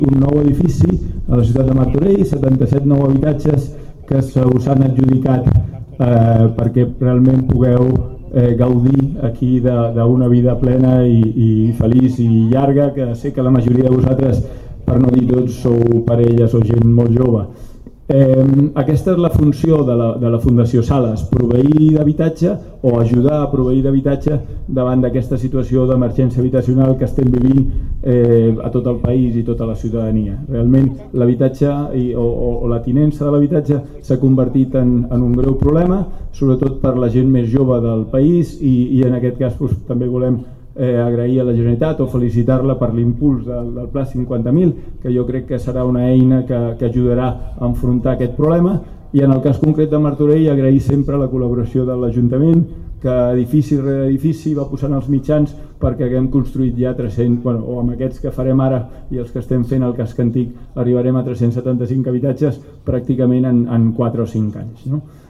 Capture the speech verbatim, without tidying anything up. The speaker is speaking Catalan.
un nou edifici a la ciutat de Martorell, setanta-set nous habitatges que se us han adjudicat eh, perquè realment pugueu eh, gaudir aquí d'una vida plena i, i feliç i llarga, que sé que la majoria de vosaltres, per no dir tots, sou parelles o gent molt jove. Eh, aquesta és la funció de la, de la Fundació Sales, proveir d'habitatge o ajudar a proveir d'habitatge davant d'aquesta situació d'emergència habitacional que estem vivint eh, a tot el país i tota la ciutadania. Realment l'habitatge o, o, o la tinença de l'habitatge s'ha convertit en, en un greu problema, sobretot per la gent més jove del país i, i en aquest cas doncs, també volem Eh, agrair a la Generalitat o felicitar-la per l'impuls del, del Pla cinquanta mil, que jo crec que serà una eina que, que ajudarà a enfrontar aquest problema, i en el cas concret de Martorell agrair sempre la col·laboració de l'Ajuntament, que edifici rere edifici va posant els mitjans perquè haguem construït ja tres-cents, bueno, o amb aquests que farem ara i els que estem fent al casc antic arribarem a tres-cents setanta-cinc habitatges pràcticament en, en quatre o cinc anys, no?